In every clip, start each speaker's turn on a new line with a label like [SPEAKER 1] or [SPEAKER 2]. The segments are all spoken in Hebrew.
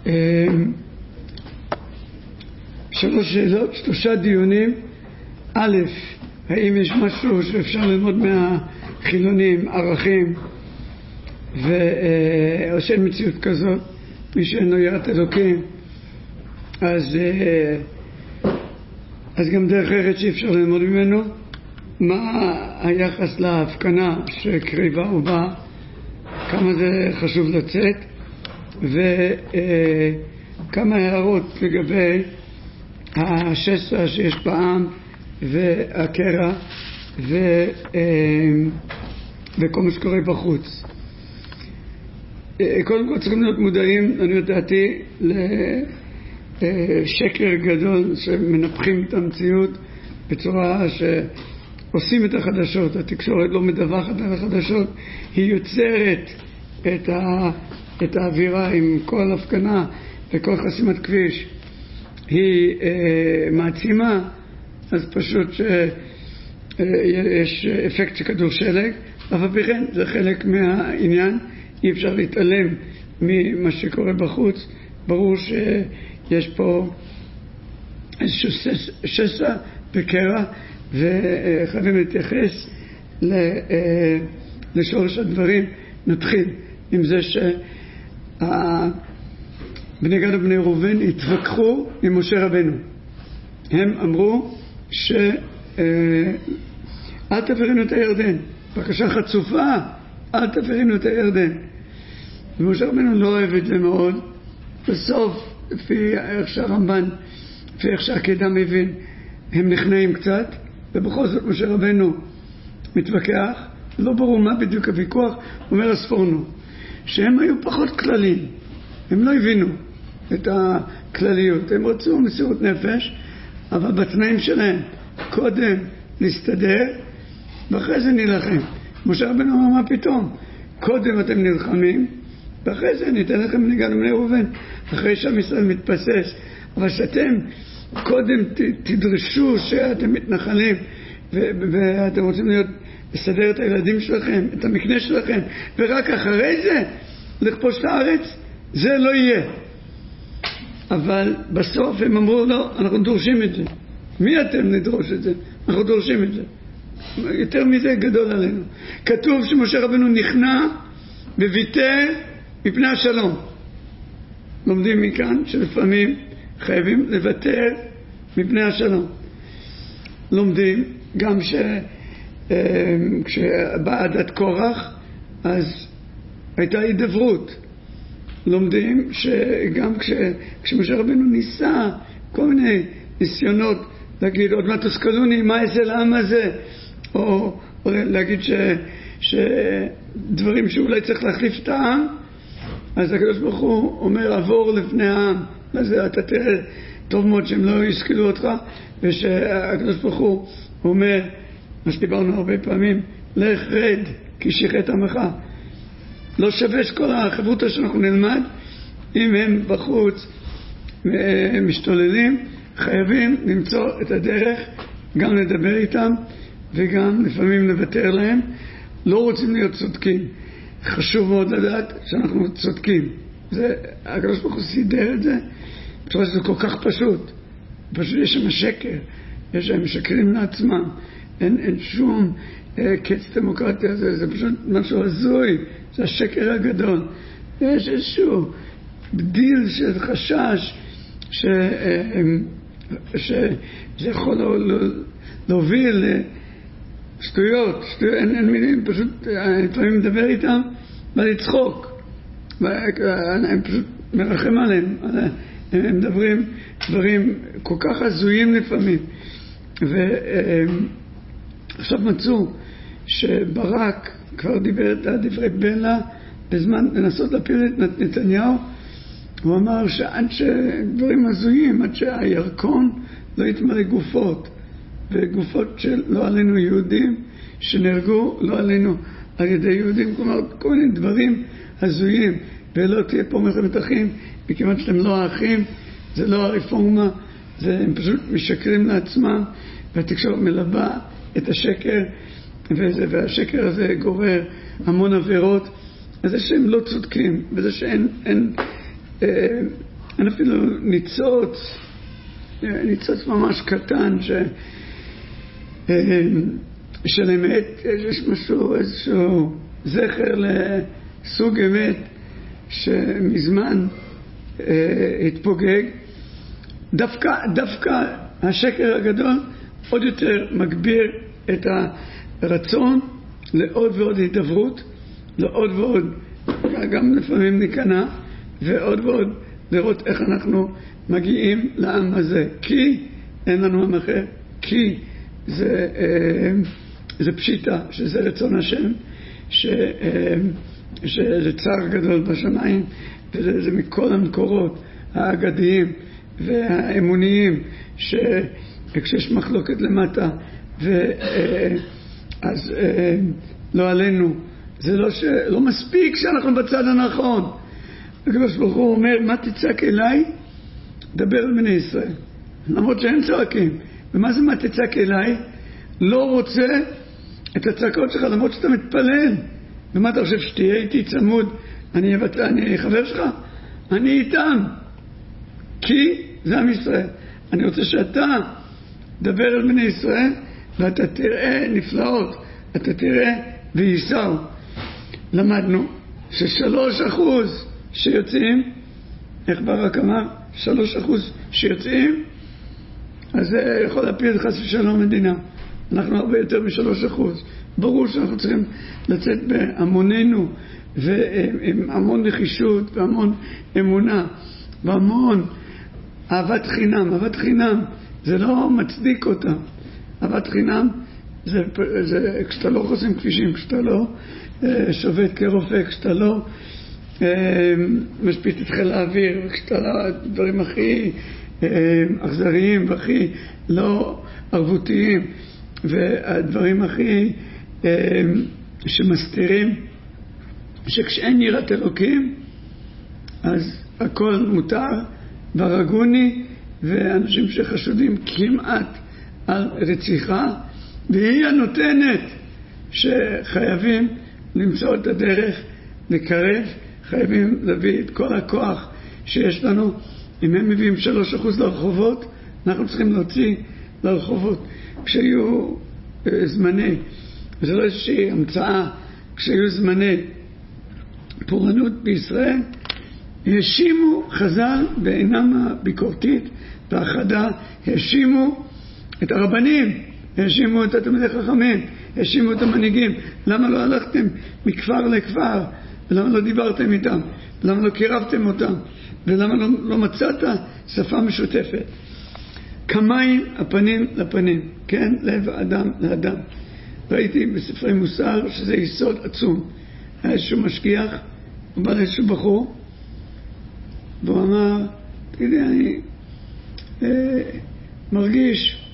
[SPEAKER 1] שלוש שאלות, שלושה דיונים. א', האם יש משהו שאפשר ללמוד מהחילונים, ערכים, או שאין מציאות כזאת, מי שאינו יראת אלוקים, אז גם דרך ארץ שאי אפשר ללמוד ממנו. מה היחס להפקנה שקריבה ובא, כמה זה חשוב לצאת, וכמה הערות לגבי השסע שיש בעם והקרע וכל מה שקורה בחוץ. קודם כל צריכים להיות מודעים, אני יודעתי, לשקר גדול שמנפחים את המציאות בצורה שעושים את החדשות. התקשורת לא מדווחת על החדשות, היא יוצרת את האווירה עם כל הפגנה וכל חסימת כביש, היא מעצימה. אז פשוט שיש אפקט של כדור שלג, אבל בכן זה חלק מהעניין, אי אפשר להתעלם ממה שקורה בחוץ. ברור שיש פה איזשהו שסע וקרע, וחייבים להתייחס לשורש הדברים. נתחיל עם זה שבני גד ובני ראובן התווכחו עם משה רבנו. הם אמרו אל תעברינו את הירדן, בקשה חצופה, אל תעברינו את הירדן. ומשה רבנו לא אוהב את זה מאוד. בסוף, לפי איך שהרמב"ן, לפי איך שהעקדה מבין, הם נכנעים קצת, ובכל זאת משה רבנו מתווכח. לא ברור מה בדיוק הוויכוח. אומר הספורנו שהם היו פחות כללים, הם לא הבינו את הכלליות, הם רצו מסירות נפש, אבל בתנאים שלהם קודם נסתדר ואחרי זה נלחם. משה רבנו אמר, מה פתאום? קודם אתם נלחמים ואחרי זה ניתן לכם בני גד ובני ראובן, אחרי שעם ישראל מתבסס. אבל שאתם קודם תדרשו שאתם מתנחלים ואתם רוצים לסדר את הילדים שלכם, את המקנה שלכם, ורק אחרי זה לכבוש את הארץ, זה לא יהיה. אבל בסוף הם אמרו, לא, אנחנו דורשים את זה. מי אתם נדרוש את זה? אנחנו דורשים את זה. יותר מזה גדול עלינו. כתוב שמשה רבנו נכנע וויתר מפני השלום. לומדים מכאן שלפעמים חייבים לוותר מפני השלום. לומדים גם כשבאה עדת קורח אז הייתה הידברות. לומדים שגם כשמשה רבנו ניסה כל מיני ניסיונות להגיד עוד מה תסכלוני, מה אעשה לעם הזה, או להגיד שדברים שאולי צריך להחליף את העם, אז הקדוש ברוך הוא אומר עבור לפני העם. אז אתה תראה טוב מאוד שהם לא ישכלו אותך, ושהקדוש ברוך הוא אומר מה שדיברנו הרבה פעמים, לך רד כי שיחת עמך. לא שווה שכל החברותא שאנחנו נלמד אם הם בחוץ משתוללים. חייבים למצוא את הדרך גם לדבר איתם וגם לפעמים לוותר להם. לא רוצים להיות צודקים, חשוב מאוד לדעת שאנחנו צודקים. הקדוש ברוך הוא סידר את זה בצורה שזה כל כך פשוט. פשוט יש שם שקר, יש שם משקרים לעצמם, אין שום קץ דמוקרטיה. זה פשוט משהו הזוי, זה השקר הגדול. יש איזשהו בדיל של חשש שזה יכול להוביל לשטויות, אין מילים, פשוט לפעמים מדבר איתם ולצחוק, אני פשוט מרחם עליהם. הם מדברים דברים כל כך הזויים לפעמים. ועכשיו מצאו שברק כבר דיבר את דברי בלע בזמן לנסות להפיל את נתניהו. הוא אמר שעד שדברים הזויים, עד שהירקון לא יתמלא גופות, וגופות שלא עלינו יהודים שנהרגו לא עלינו על ידי יהודים, כלומר כל מיני דברים הזויים, ולא תהיה פה מלחמת אחים, מכיוון שאתם לא האחים, זה לא הרפורמה, הם פשוט משקרים לעצמם, והתקשורת מלבה את השקר, והשקר הזה גורר המון עבירות. אז זה שהם לא צודקים, וזה שאין אין אפילו ניצוץ ממש קטן של אמת. יש משהו, איזשהו זכר לסוג אמת שמזמן התפוגג. דווקא השקר הגדול עוד יותר מגביר את הרצון לעוד ועוד הידברות, לעוד ועוד, גם לפעמים ניכנע, ועוד ועוד לראות איך אנחנו מגיעים לעם הזה. כי אין לנו עם אחר, כי זה פשיטה, שזה רצון השם, שזה צער גדול בשמיים, וזה מכל המקורות האגדיים והאמוניים, שכשיש מחלוקת למטה, אז לא עלינו, זה לא מספיק שאנחנו בצד הנכון. הקדוש ברוך הוא אומר, מה תצעק אליי? דבר על בני ישראל. למרות שהם צועקים. ומה זה מה תצעק אליי? לא רוצה את הצעקות שלך, למרות שאתה מתפלל. ומה אתה חושב, שתהיה איתי צמוד, אני חבר שלך? אני איתם. כי זה עם ישראל. אני רוצה שאתה דבר על בני ישראל, ואתה תראה נפלאות, אתה תראה וייסעו. למדנו ש3% שיוצאים, איך ברק אמר, 3% שיוצאים, אז זה יכול להפיל חס ושלום מדינה. אנחנו הרבה יותר מ3%. ברור שאנחנו צריכים לצאת בהמוננו, ועם המון נחישות, והמון אמונה, והמון אהבת חינם. אהבת חינם זה לא מצדיק אותה. אהבת חינם זה כשאתה לא חוסם כבישים, כשאתה לא שובת כרופא, כשאתה לא משפיט את חיל האוויר, כשאתה לא דברים הכי אכזריים והכי לא ערבותיים, והדברים הכי שמסתירים, שכשאין יראת אלוקים אז הכל מותר. והרגוני, ואנשים שחשודים כמעט על רציחה, והיא הנותנת, שחייבים למצוא את הדרך לקרב, חייבים להביא את כל הכוח שיש לנו. אם הם מביאים 3% לרחובות, אנחנו צריכים להוציא לרחובות. כשיהיו זמני, זה לא איזושהי המצאה, כשיהיו זמני פורענות בישראל, האשימו חז"ל בעינם הביקורתית והחדה, האשימו את הרבנים, האשימו את התלמידי חכמים, האשימו את המנהיגים. למה לא הלכתם מכפר לכפר? ולמה לא דיברתם איתם? ולמה לא קירבתם אותם? ולמה לא מצאת שפה משותפת? כמים הפנים לפנים, כן? לב האדם לאדם. ראיתי בספרי מוסר שזה יסוד עצום. היה איזשהו משגיח, הוא בא לאיזשהו בחור, והוא אמר, תגידי, אני מרגיש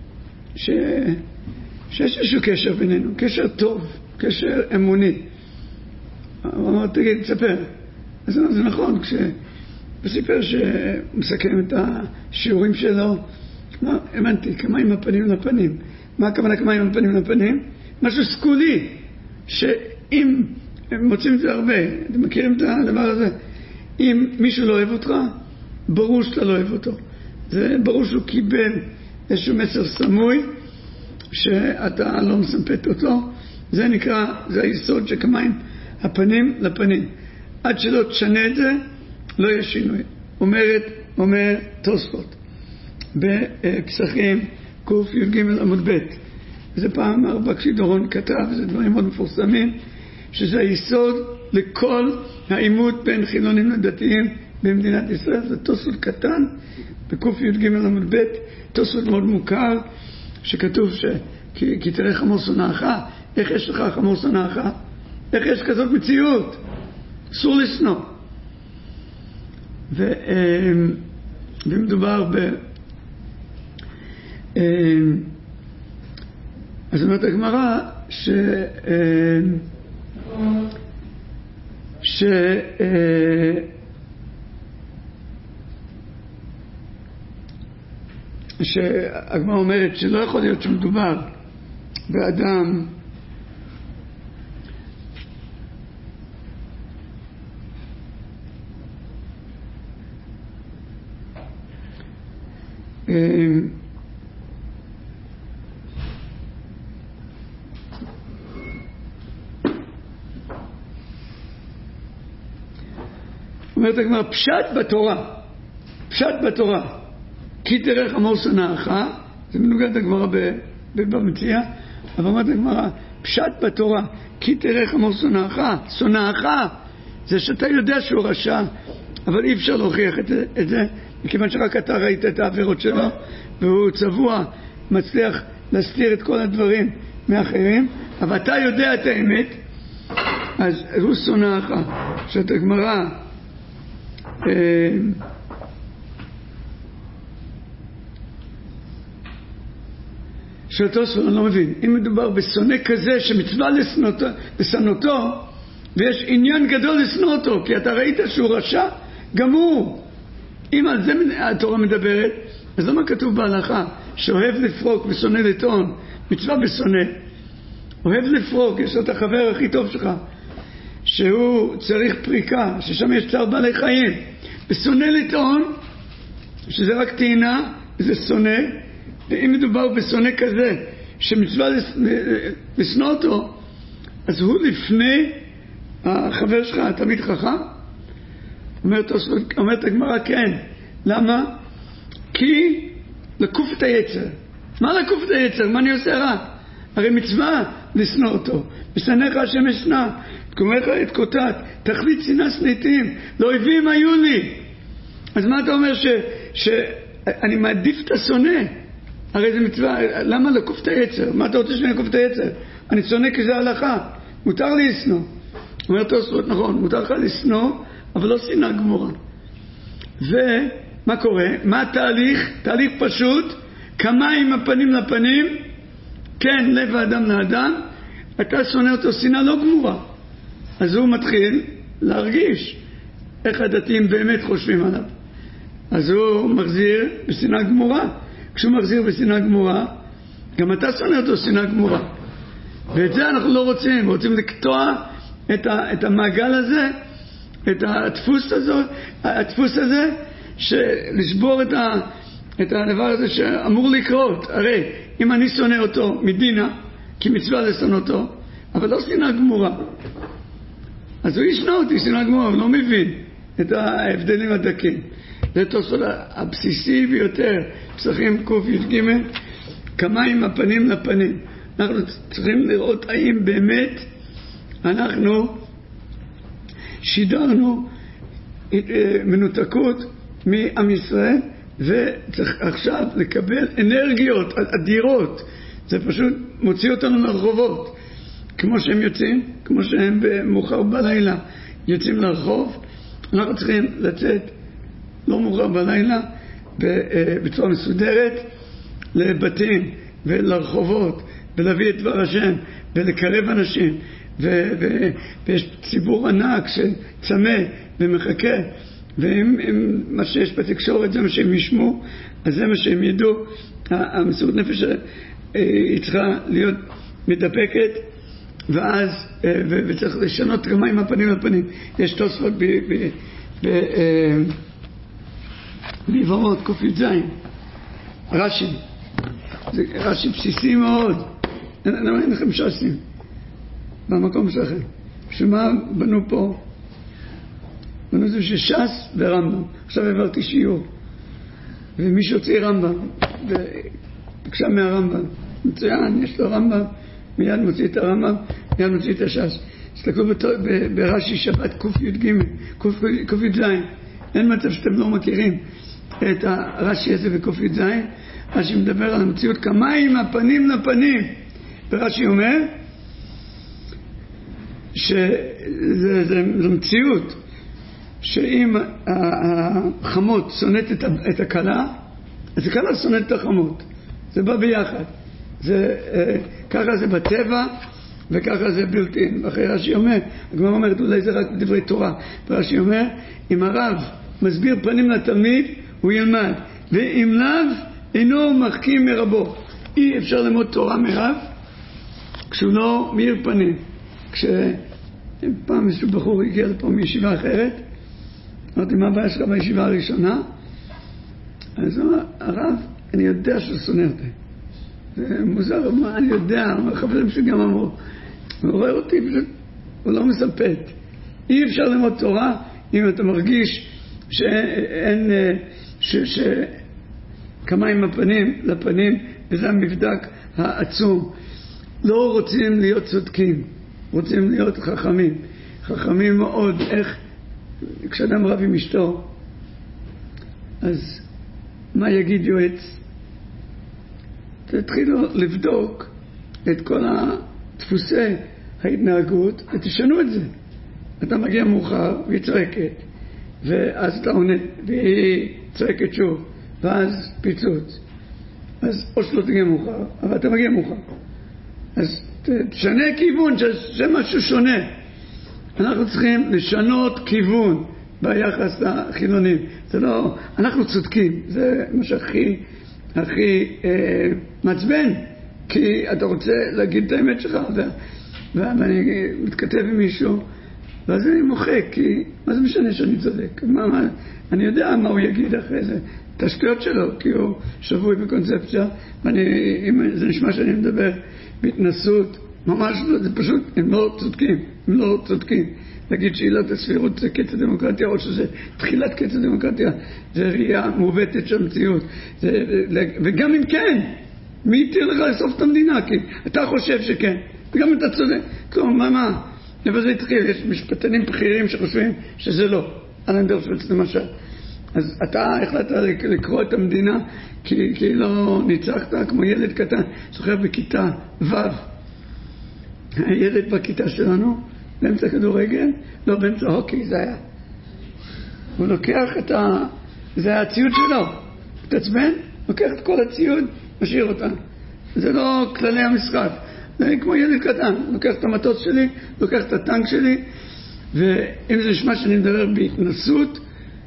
[SPEAKER 1] שיש איזשהו קשר בינינו, קשר טוב, קשר אמוני. הוא אמר, תגיד, תספר. אז הוא אמר, זה נכון, הוא סיפר שמסכם את השיעורים שלו. לא, הבנתי, כמים הפנים לפנים. מה הכוונה כמים הפנים לפנים? משהו סגולי, שאם מוצאים את זה הרבה, אתם מכירים את הדבר הזה? אם מישהו לא אוהב אותך, ברור שאתה לא אוהב אותו. זה ברור שהוא קיבל איזשהו מסר סמוי, שאתה לא מסמפת אותו. זה נקרא, זה היסוד שכמים הפנים לפנים. עד שלא תשנה את זה, לא יהיה שינוי. אומר תוספות בפסחים קי"ג עמוד ב'. זה פעם הרב דורון כתב, זה דברים מאוד מפורסמים, שזה היסוד לכל העימות בין חילונים לדתיים במדינת ישראל. זה תוספות קטן בקי"ג עמוד ב', תוספות מאוד מוכר, שכתוב כי תראה חמור שונאך. איך יש לך חמור שונאך? איך יש כזאת מציאות? אסור לשנוא. ומדובר אז אומרת הגמרא שהגמרא אומרת שלא יכול להיות שמדובר באדם אומרת הגמרא, פשט בתורה, כי תראה חמור שונאך, זה מנוגד הגמרא במציאה, אבל אומרת הגמרא, פשט בתורה, כי תראה חמור שונאך, זה שאתה יודע שהוא רשע, אבל אי אפשר להוכיח את זה, מכיוון שרק אתה ראית את העבירות שלו, והוא צבוע, מצליח להסתיר את כל הדברים מאחרים, אבל אתה יודע את האמת, אז הוא שונאך, שאת הגמרא, שאותו אני לא מבין, אם מדובר בשונא כזה שמצווה לשנותו, ויש עניין גדול לשנוא אותו, כי אתה ראית שהוא רשע, גם הוא, אם על זה התורה מדברת, אז למה כתוב בהלכה שאוהב לפרוק ושונא לטעון, מצווה בשונא, אוהב לפרוק, יש לו את החבר הכי טוב שלך, שהוא צריך פריקה, ששם יש צער בעלי חיים, ושונא לטעון, שזה רק טעינה, זה שונא, ואם מדובר בשונא כזה, שמצווה לשנוא אותו, אז הוא לפני החבר שלך, תמיד חכם? אומרת הגמרא, כן. למה? כי לקוף את היצר. מה לקוף את היצר? מה אני עושה רע? הרי מצווה לשנוא אותו. ושנאיך השם אשנא, תקומך את קוטט, תכלית שנאה שניתים, לאויבים היו לי. אז מה אתה אומר שאני מעדיף את השונא? הרי זה מצווה, למה לקוף את היצר? מה אתה רוצה שאני לקוף את היצר? אני שונא כי זה הלכה, מותר לי לשנוא. אומר תוספות, נכון, מותר לך לשנוא, אבל לא שנאה גמורה. ומה קורה? מה התהליך? תהליך פשוט, כמים הפנים לפנים, כן, לב האדם לאדם, אתה שונא אותו, שנאה לא גמורה. אז הוא מתחיל להרגיש איך הדתיים באמת חושבים עליו. אז הוא מחזיר בשנאה גמורה. כשהוא מחזיר בשנאה גמורה, גם אתה שונא אותו שנאה גמורה. ואת זה אנחנו לא רוצים. רוצים לקטוע את המעגל הזה, את הדפוס הזה, לשבור את הדבר הזה שאמור לקרות. הרי אם אני שונא אותו מדינה, כי מצווה לשנוא אותו, אבל לא שנאה גמורה, אז הוא ישנא אותי שנאה גמורה, הוא לא מבין את ההבדלים הדקים. זה תוספות הבסיסי ביותר, פסחים ק"ג, כמים הפנים לפנים. אנחנו צריכים לראות האם באמת אנחנו שידרנו מנותקות מעם ישראל, וצריך עכשיו לקבל אנרגיות אדירות. זה פשוט מוציא אותנו לרחובות, כמו שהם יוצאים, כמו שהם במאוחר בלילה יוצאים לרחוב. אנחנו צריכים לצאת לא מאוחר בלילה, בצורה מסודרת, לבתים ולרחובות, ולהביא את דבר השם, ולקרב אנשים, ויש ציבור ענק שצמא ומחכה, ואם מה שיש בתקשורת זה מה שהם ישמעו, אז זה מה שהם ידעו. המסירות נפש היא צריכה להיות מדפקת, ואז, וצריך לשנות גם עם הפנים לפנים. יש תוספות בעברות ק"ז, רש"י, זה רש"י בסיסי מאוד. אין לכם ש"סים במקום שלכם. שמה בנו פה? בנו זה שש"ס ורמב"ם. עכשיו העברתי שיעור, ומישהו הוציא רמב"ם ובקשה מהרמב"ם, מצוין, יש לו רמב"ם, מיד מוציא את הרמב"ם, מיד מוציא את הש"ס. תסתכלו ברש"י שבת ק"ג, ק"ז. אין מצב שאתם לא מכירים את הרש"י הזה בק"ז. רש"י מדבר על המציאות כמים הפנים לפנים, ורש"י אומר שזה מציאות שאם החמות שונאת את הכלה, אז הכלה שונאת את החמות. זה בא ביחד. ככה זה בטבע וככה זה בלתי. אחרי רש"י אומר, הגמרא אומרת, אולי זה רק בדברי תורה, ורש"י אומר, אם הרב מסביר פנים לתלמיד, הוא ילמד, ואם לאו, אינו מחכים מרבו. אי אפשר ללמוד תורה מרב כשהוא לא מאיר פנים. כשפעם איזשהו בחור הגיע לפה מישיבה אחרת, אמרתי, מה הבעיה שלך בישיבה הראשונה? אז הרב, אני יודע שהוא שונא אותי. זה מוזר, אני יודע, החברים שגם אמרו, הוא רואה אותי, פשוט, הוא לא מספק. אי אפשר ללמוד תורה אם אתה מרגיש שאין, כמיים הפנים לפנים, וזה המבדק העצום. לא רוצים להיות צודקים, רוצים להיות חכמים. חכמים מאוד, איך, כשאדם רב עם אשתו, אז מה יגיד יועץ? תתחילו לבדוק את כל דפוסי ההתנהגות ותשנו את זה. אתה מגיע מאוחר והיא צועקת, ואז אתה עונה והיא צועקת שוב, ואז פיצוץ. אז או שלא תגיע מאוחר, אבל אתה מגיע מאוחר. אז תשנה כיוון, שזה משהו שונה. אנחנו צריכים לשנות כיוון ביחס לחילונים. זה לא, אנחנו צודקים, זה מה הכי מעצבן, כי אתה רוצה להגיד את האמת שלך, ואני מתכתב עם מישהו, ואז אני מוחק, כי מה זה משנה שאני צודק? אני יודע מה הוא יגיד אחרי זה, את השטויות שלו, כי הוא שבוי בקונספציה, זה נשמע שאני מדבר בהתנסות, ממש לא, זה פשוט, הם לא צודקים, להגיד שעילת הסבירות זה קץ הדמוקרטיה, או שזה תחילת קץ הדמוקרטיה, זה ראייה מעוותת של המציאות. וגם אם כן, מי יתיר לך לסוף את המדינה? כי אתה חושב שכן, וגם אתה צודק. כלומר, מה? אבל זה התחיל, יש משפטנים בכירים שחושבים שזה לא. אלן דרשוביץ למשל. אז אתה החלטת לקרוא את המדינה, כי לא ניצחת כמו ילד קטן, זוכר בכיתה ו'. הילד בכיתה שלנו, באמצע כדורגל, לא באמצע הוקי, זה היה. הוא לוקח זה היה הציוד שלו, תעצבן, לוקח את כל הציוד, משאיר אותה. זה לא כללי המשחק, זה כמו ילד קטן, לוקח את המטוס שלי, לוקח את הטנק שלי, ואם זה נשמע שאני מדבר בהתנסות,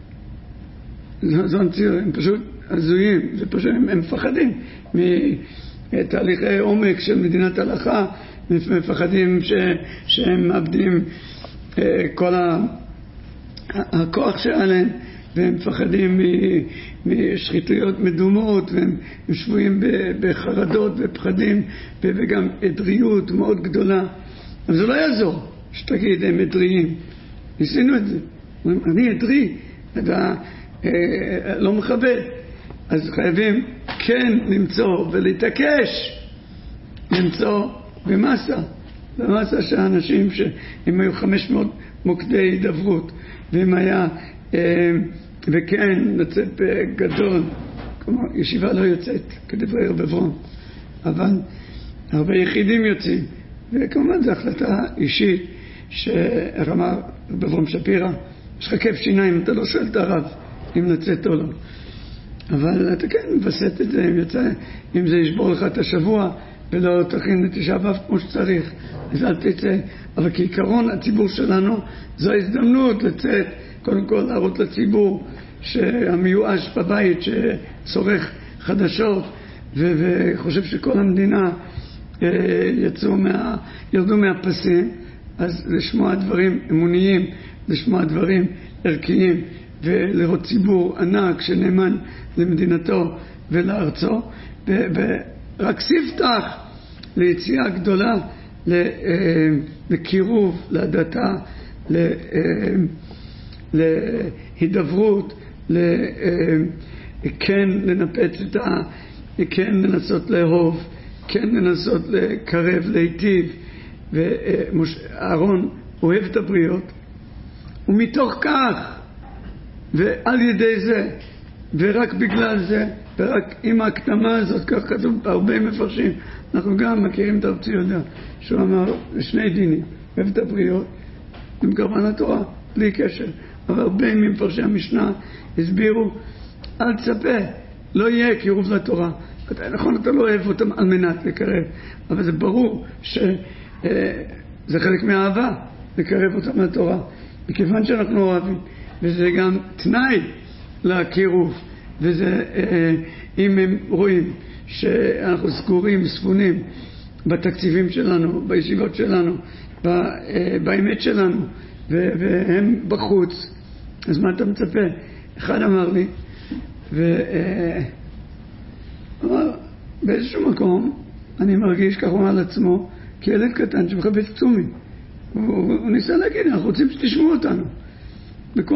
[SPEAKER 1] זו המציאות, הם פשוט הזויים, זה פשוט, הם מפחדים מתהליכי עומק של מדינת הלכה, מפחדים שהם מאבדים כל הכוח שלהם, והם מפחדים משחיתויות מדומות, והם שבויים בחרדות ופחדים, וגם עדריות מאוד גדולה. אבל זה לא יעזור שתגיד, הם עדריים. ניסינו את זה. אני עדרי, אתה לא מכבד. אז חייבים כן למצוא ולהתעקש, למצוא במסה שהאנשים שהם היו 500 מוקדי הידברות, והם היה, וכן לצאת בגדול, כלומר ישיבה לא יוצאת כדברי רב אברום, אבל הרבה יחידים יוצאים, וכמובן זו החלטה אישית שאמר רב אברום שפירא, יש לך כיף שיניים, אתה לא שואל את הרב אם לצאת או לא, אבל אתה כן מבסט את זה, אם זה ישבור לך את השבוע ולא תכין לתשעה באב כמו שצריך, אז אל תצא. אבל כעיקרון הציבור שלנו זו ההזדמנות לצאת, קודם כל להראות לציבור שהמיואש בבית שצורך חדשות וחושב שכל המדינה ירדו מהפסים, אז לשמוע דברים אמוניים, לשמוע דברים ערכיים, ולראות ציבור ענק שנאמן למדינתו ולארצו, ורק ספתח ליציאה גדולה לקירוב, להדתה, להידברות, כן לנפץ כן לנסות לאהוב, כן לנסות לקרב, להיטיב. ואהרון אוהב את הבריות, ומתוך כך ועל ידי זה ורק בגלל זה ורק עם ההקדמה הזאת, כך כתוב בהרבה מפרשים, אנחנו גם מכירים את הרב צבי יהודה שהוא אמר שני דינים, אוהב את הבריות עם קרבן התורה בלי קשר, אבל הרבה מפרשי המשנה הסבירו אל תצפה, לא יהיה קירוב לתורה. נכון, אתה לא אוהב אותם על מנת לקרב, אבל זה ברור שזה חלק מהאהבה לקרב אותם לתורה, מכיוון שאנחנו אוהבים, וזה גם תנאי לקירוב. וזה אם הם רואים שאנחנו סגורים, ספונים בתקציבים שלנו, בישיבות שלנו, באמת שלנו, והם בחוץ, אז מה אתה מצפה? אחד אמר לי, באיזשהו מקום אני מרגיש, כך הוא אמר לעצמו, כילד קטן שמחפש קצומי. הוא ניסה להגיד, אנחנו רוצים שתשמעו אותנו. בכל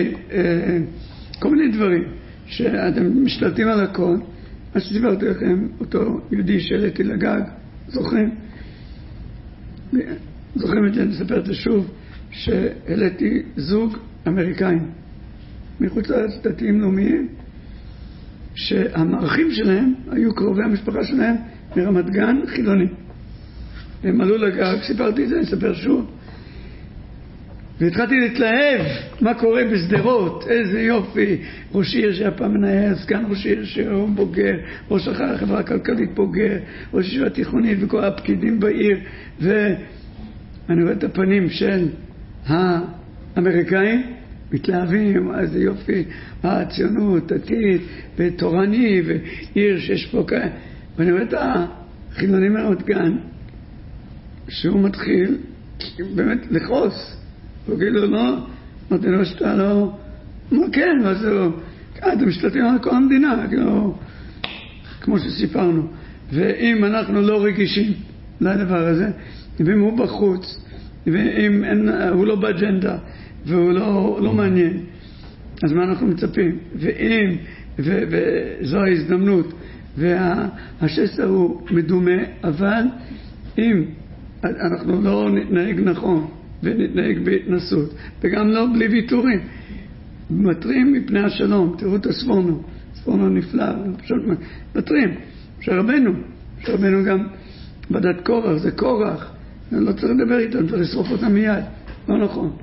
[SPEAKER 1] מיני דברים שאתם משתלטים על הכל. מה שסיפרתי לכם, אותו יהודי שהעליתי לגג, זוכרים את זה, נספר את זה שוב, שהעליתי זוג אמריקאים מחוץ לארץ, דתיים לאומיים, שהמערכים שלהם היו קרובי המשפחה שלהם מרמת גן, חילונים. הם עלו לגג, סיפרתי את זה, נספר שוב. והתחלתי להתלהב מה קורה בסדרות, איזה יופי, ראש עיר שהיה פעם מנהל, סגן ראש עיר שהוא בוגר, ראש החברה הכלכלית בוגר, ראש ישיבה תיכונית וכל הפקידים בעיר, ואני רואה את הפנים של האמריקאים מתלהבים, איזה יופי, הציונות, דתית ותורני ועיר שיש פה כאלה, ואני רואה את החילונים מרמת גן שהוא מתחיל באמת לחוס. הוא כאילו לא, אמרתי לו שאתה לא, מה כן, אז הוא, אתם משתלטים על כל המדינה, כאילו, כמו שסיפרנו. ואם אנחנו לא רגישים לדבר הזה, ואם הוא בחוץ, ואם הוא לא באג'נדה, והוא לא מעניין, אז מה אנחנו מצפים? ואם, וזו ההזדמנות, והשסר הוא מדומה, אבל אם אנחנו לא נתנהג נכון, ונתנהג בהתנסות, וגם לא בלי ויתורים, מטרים מפני השלום. תראו את הספורנו נפלא, פשוט מטרים. שרבנו גם בדת קורח, זה קורח, לא צריך לדבר איתם, צריך לשרוף אותם מיד, לא נכון.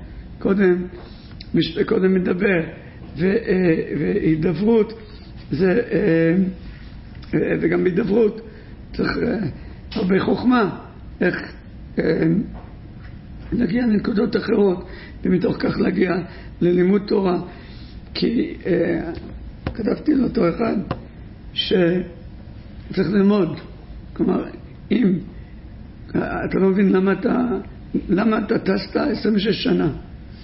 [SPEAKER 1] קודם מדבר, והידברות, וגם בהידברות צריך הרבה חוכמה, איך להגיע לנקודות אחרות, ומתוך כך להגיע ללימוד תורה. כי כתבתי לאותו אחד שצריך ללמוד. כלומר, אם אתה לא מבין למה אתה טסת 26 שנה,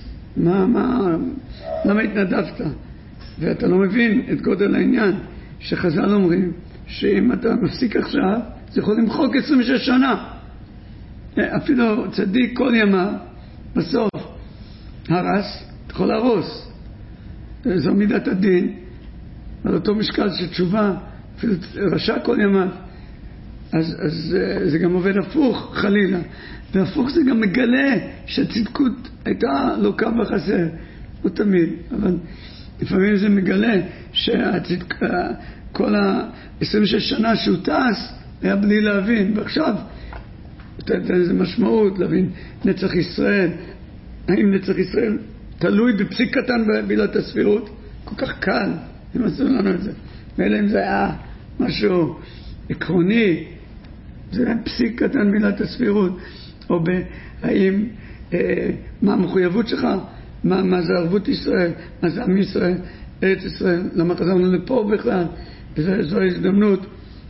[SPEAKER 1] למה התנדבת, ואתה לא מבין את גודל העניין שחז"ל אומרים שאם אתה מפסיק עכשיו זה יכול למחוק 26 שנה. אפילו צדיק כל ימיו בסוף הרס, יכול להרוס. זו מידת הדין, על אותו משקל של תשובה, אפילו רשע כל ימיו. אז זה גם עובד הפוך חלילה, והפוך זה גם מגלה שהצדקות הייתה לוקה בחסר, לא תמיד, אבל לפעמים זה מגלה כל ה-26 שנה שהוא טס היה בלי להבין, ועכשיו זה משמעות להבין נצח ישראל. האם נצח ישראל תלוי בפסיק קטן בעילת הסבירות? כל כך קל, הם עשו לנו את זה. ואלה אם זה היה משהו עקרוני, זה היה פסיק קטן בעילת הסבירות. או האם, מה המחויבות שלך? מה זה ערבות ישראל? מה זה עם ישראל? ארץ ישראל? למה חזרנו לפה בכלל? וזו ההזדמנות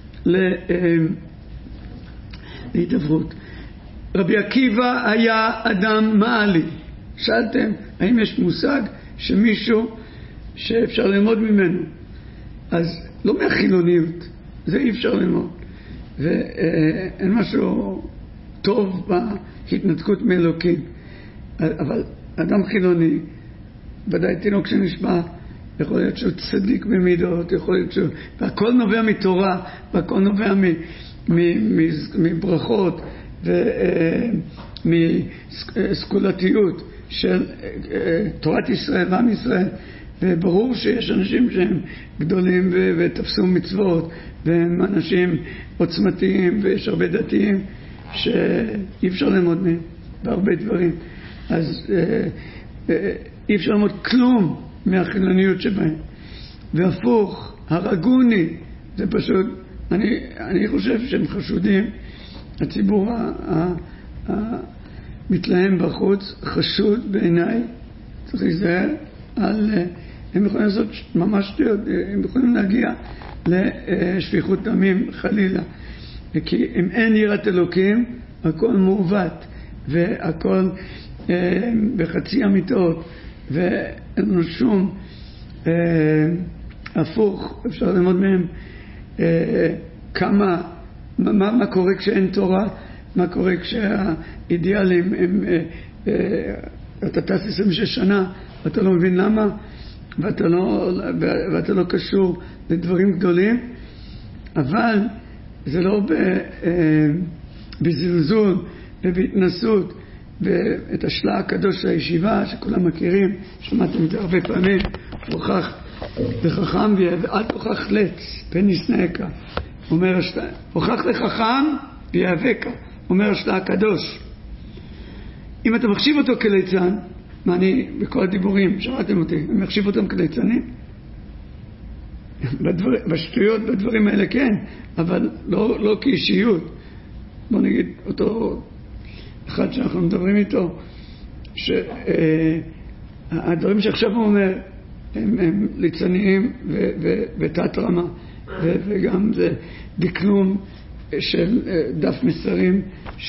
[SPEAKER 1] להידברות. רבי עקיבא היה אדם מעלי. שאלתם, האם יש מושג שמישהו שאפשר ללמוד ממנו? אז לא מהחילוניות, זה אי אפשר ללמוד. ואין משהו טוב בהתנתקות מאלוקים. אבל אדם חילוני, ודאי תינוק שנשבע, יכול להיות שהוא צדיק במידות, יכול להיות שהוא, והכל נובע מתורה, והכל נובע מברכות ומסקולתיות של תורת ישראל ועם ישראל. וברור שיש אנשים שהם גדולים ותפסו מצוות, והם אנשים עוצמתיים, ויש הרבה דתיים שאי אפשר ללמוד מהם בהרבה דברים. אז אי אפשר ללמוד כלום מהחילוניות שבהם. והפוך, הרגוני, זה פשוט, אני חושב שהם חשודים, הציבור המתלהם בחוץ חשוד בעיניי, צריך להיזהר הם יכולים לעשות ממש שטויות, הם יכולים להגיע לשפיכות דמים חלילה. כי אם אין יראת אלוקים, הכל מעוות, והכל בחצי אמיתות, ואין לנו שום הפוך, אפשר ללמוד מהם מה קורה כשאין תורה, מה קורה כשהאידיאלים הם, אתה טס 26 שנה, ואתה לא מבין למה, ואתה לא קשור לדברים גדולים, אבל זה לא בזלזול ובהתנסות, ואת השלה הקדוש של הישיבה שכולם מכירים, שמעתם את זה הרבה פעמים, הוכח לחכם ואל תוכח לץ פן ישנאך, הוכח לחכם ויאבקה, אומר השלה הקדוש. אם אתה מחשיב אותו כליצן, מה אני בכל הדיבורים, שמעתם אותי, אני מחשיב אותם כליצנים? בשטויות, בדברים האלה כן, אבל לא כאישיות. בוא נגיד אותו אחד שאנחנו מדברים איתו, שהדברים שעכשיו הוא אומר הם ליצניים ותת רמה, וגם זה דקלום של דף מסרים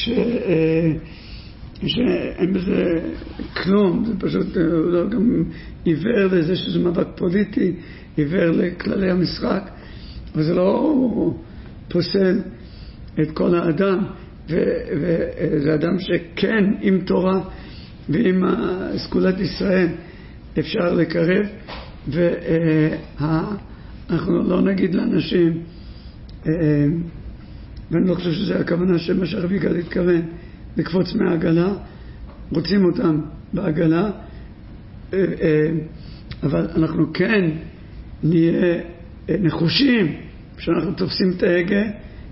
[SPEAKER 1] שאין בזה כלום, זה פשוט לא גם עיוור לזה שזה מאבק פוליטי, עיוור לכללי המשחק, אבל זה לא פוסל את כל האדם, וזה אדם שכן עם תורה ועם סגולת ישראל אפשר לקרב, ואנחנו לא נגיד לאנשים, ואני לא חושב שזה הכוונה שמה שהרב יגאל התכוון, לקפוץ מהעגלה, רוצים אותם בעגלה, אבל אנחנו כן נהיה נחושים כשאנחנו תופסים את ההגה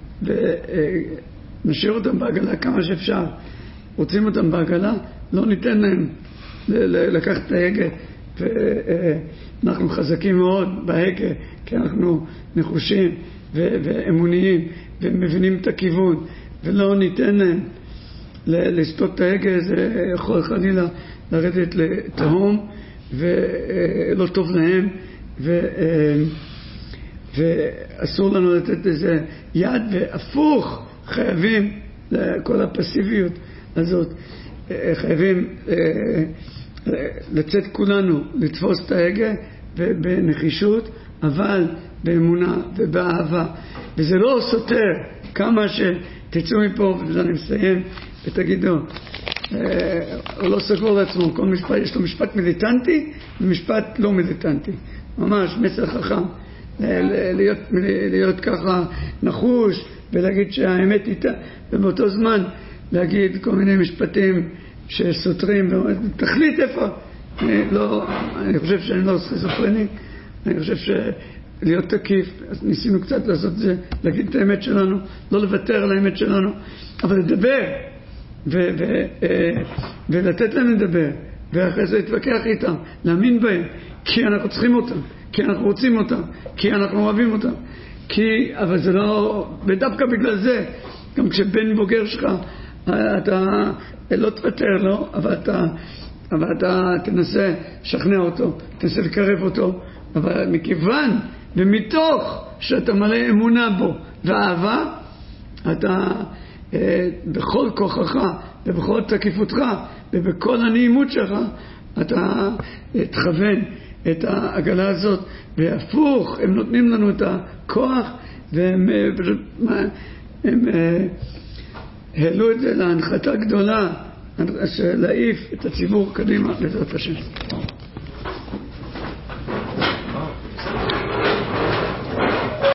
[SPEAKER 1] ונשאיר אותם בעגלה כמה שאפשר. רוצים אותם בעגלה, לא ניתן להם לקחת את ההגה, ואנחנו חזקים מאוד בהגה כי אנחנו נחושים ואמוניים ומבינים את הכיוון, ולא ניתן להם לסטות את ההגה, זה יכול חלילה לרדת לתהום ולא טוב להם, ואסור לנו לתת לזה יד, והפוך חייבים לכל הפסיביות הזאת, חייבים לצאת כולנו לתפוס את ההגה בנחישות, אבל באמונה ובאהבה, וזה לא סותר. כמה שתצאו מפה, ובזה אני מסיים ותגידו, הוא לא סגור לעצמו, כל משפט יש לו משפט מיליטנטי ומשפט לא מיליטנטי, ממש מסר חכם, להיות ככה נחוש ולהגיד שהאמת איתה, ובאותו זמן להגיד כל מיני משפטים שסותרים, תחליט איפה. אני חושב שאני לא סכיזופרני, אני חושב להיות תקיף, אז ניסינו קצת לעשות זה, להגיד את האמת שלנו, לא לוותר על האמת שלנו, אבל לדבר ולתת להם לדבר, ואחרי זה להתווכח איתם, להאמין בהם, כי אנחנו צריכים אותם, כי אנחנו רוצים אותם, כי אנחנו אוהבים אותם, אבל זה לא, ודווקא בגלל זה, גם כשבן בוגר שלך, אתה לא תוותר לו, אבל אתה תנסה לשכנע אותו, תנסה לקרב אותו, אבל מכיוון ומתוך שאתה מלא אמונה בו ואהבה, אתה בכל כוחך ובכל תקיפותך ובכל הנעימות שלך אתה תכוון את העגלה הזאת, והפוך, הם נותנים לנו את הכוח, והם פשוט העלו את זה להנחתה גדולה, להעיף את הציבור קדימה בעזרת השם.